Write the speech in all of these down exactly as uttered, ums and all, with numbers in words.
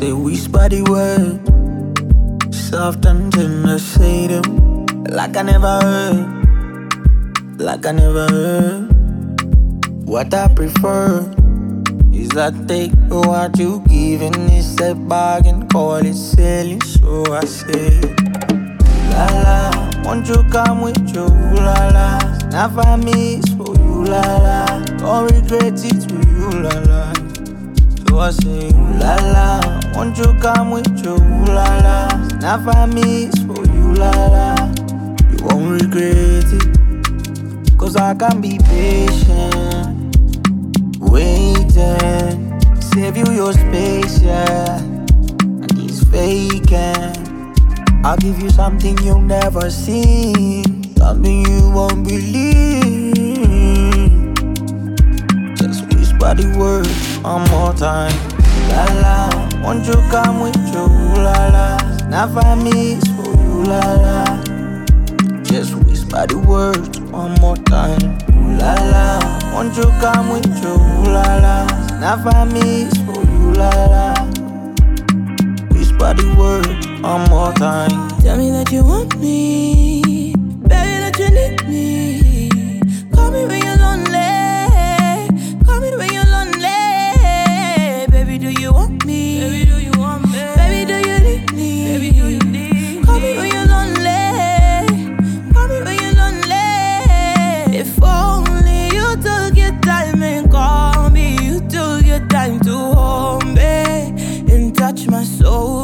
say whisper the word, soft and tender, say them like I never heard, like I never heard. What I prefer is I take what you give and it's a bargain, call it selling. So I say, la la, won't you come with you, la la. Now for me, it's for you, la la. Don't regret it with you, la la. So I say, la la, won't you come with you, la la. Now for me, it's for you, la la. You won't regret it, cause I can be patient, waiting, save you your space, yeah. And it's vacant. I'll give you something you've never seen, something you won't believe. Just whisper the word one more time. La la, won't you come with you, la la. Now for me, it's for you, la la. Just whisper the word one more time. La la, won't you come with you, la la. Now for me, it's for you, la la. Whisper the word one more time. Tell me that you want me, baby, that you need me. Call me when you're lonely, call me when you're lonely. Baby, do you want me? Baby, do you want me? Baby, do you need me? Baby, do you need me? Call me when you're lonely, call me when you're lonely. If only you took your time and call me, you took your time to hold me and touch my soul.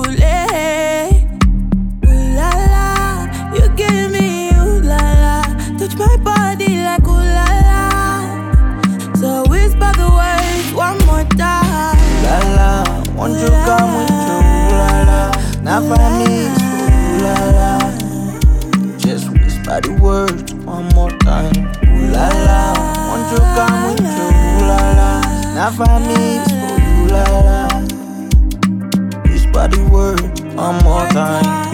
My body like ooh la la. So whisper the words one more time. La la, won't you come with you, la la. Now for me, it's for you, la la. Just whisper the words one more time. La la, won't you come with you, la la. Now for me, it's for you, la la. Whisper the word one more time.